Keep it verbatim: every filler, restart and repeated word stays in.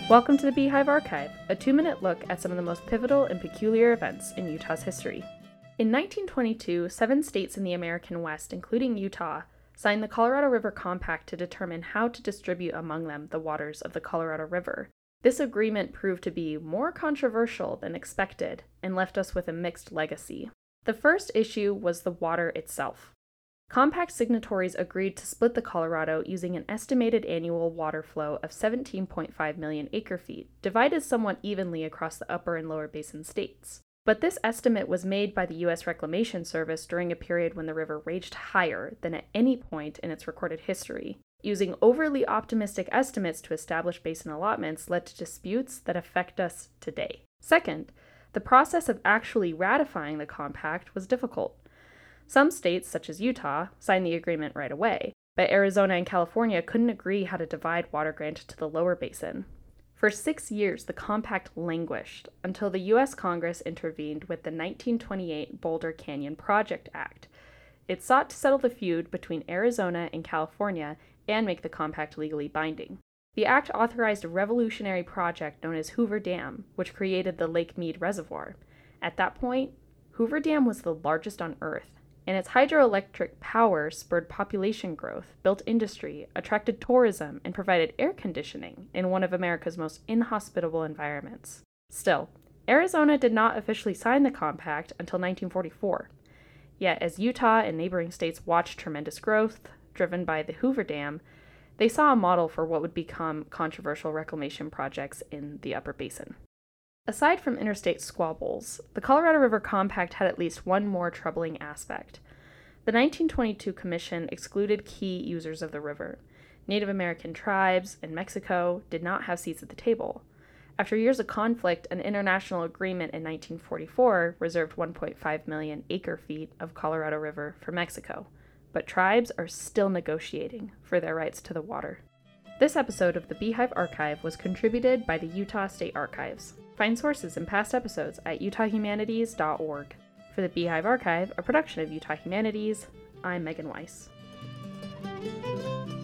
Welcome to the Beehive Archive, a two-minute look at some of the most pivotal and peculiar events in Utah's history. In nineteen twenty-two, seven states in the American West, including Utah, signed the Colorado River Compact to determine how to distribute among them the waters of the Colorado River. This agreement proved to be more controversial than expected and left us with a mixed legacy. The first issue was the water itself. Compact signatories agreed to split the Colorado using an estimated annual water flow of seventeen point five million acre-feet, divided somewhat evenly across the upper and lower basin states. But this estimate was made by the U S Reclamation Service during a period when the river raged higher than at any point in its recorded history. Using overly optimistic estimates to establish basin allotments led to disputes that affect us today. Second, the process of actually ratifying the compact was difficult. Some states, such as Utah, signed the agreement right away, but Arizona and California couldn't agree how to divide water granted to the lower basin. For six years, the compact languished until the U S Congress intervened with the nineteen twenty-eight Boulder Canyon Project Act. It sought to settle the feud between Arizona and California and make the compact legally binding. The act authorized a revolutionary project known as Hoover Dam, which created the Lake Mead Reservoir. At that point, Hoover Dam was the largest on Earth, and its hydroelectric power spurred population growth, built industry, attracted tourism, and provided air conditioning in one of America's most inhospitable environments. Still, Arizona did not officially sign the compact until nineteen forty-four. Yet, as Utah and neighboring states watched tremendous growth, driven by the Hoover Dam, they saw a model for what would become controversial reclamation projects in the Upper Basin. Aside from interstate squabbles, the Colorado River Compact had at least one more troubling aspect. The nineteen twenty-two Commission excluded key users of the river. Native American tribes and Mexico did not have seats at the table. After years of conflict, an international agreement in nineteen forty-four reserved one point five million acre-feet of Colorado River for Mexico, but tribes are still negotiating for their rights to the water. This episode of the Beehive Archive was contributed by the Utah State Archives. Find sources and past episodes at utah humanities dot org. For the Beehive Archive, a production of Utah Humanities, I'm Megan Weiss.